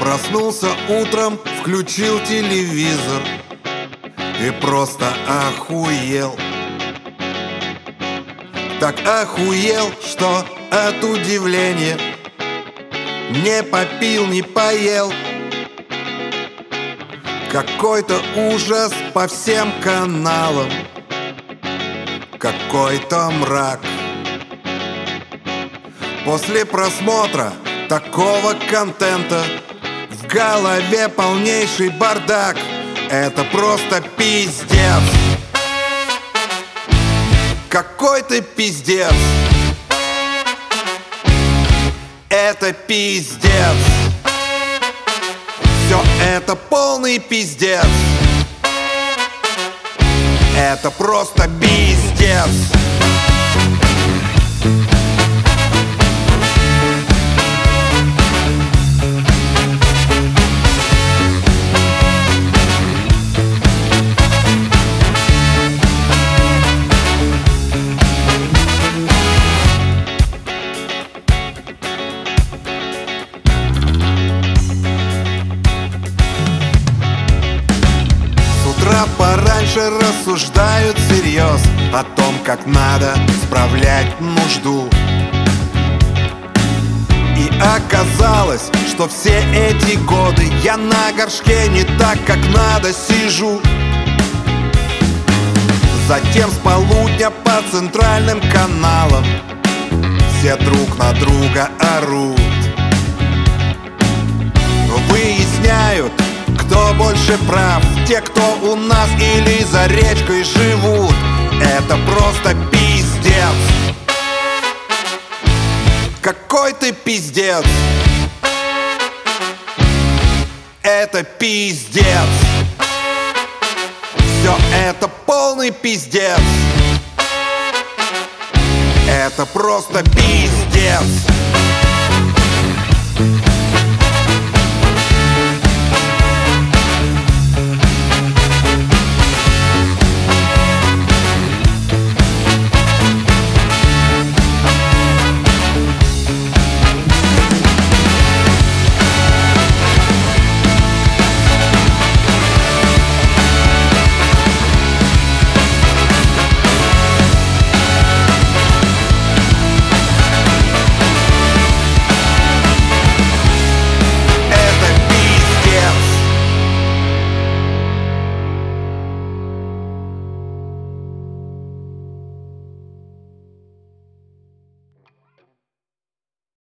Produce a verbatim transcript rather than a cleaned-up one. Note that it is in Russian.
Проснулся утром, включил телевизор и просто охуел. Так охуел, что от удивления не попил, не поел. Какой-то ужас по всем каналам, какой-то мрак. После просмотра такого контента в голове полнейший бардак. Это просто пиздец. Какой ты пиздец. Это пиздец. Все это полный пиздец. Это просто пиздец. Пораньше рассуждают всерьез о том, как надо справлять нужду. И оказалось, что все эти годы я на горшке не так, как надо сижу. Затем с полудня по центральным каналам все друг на друга орут. Выясняют, кто больше прав, те, кто у нас или за речкой живут. Это просто пиздец. Какой ты пиздец. Это пиздец. Все это полный пиздец. Это просто пиздец.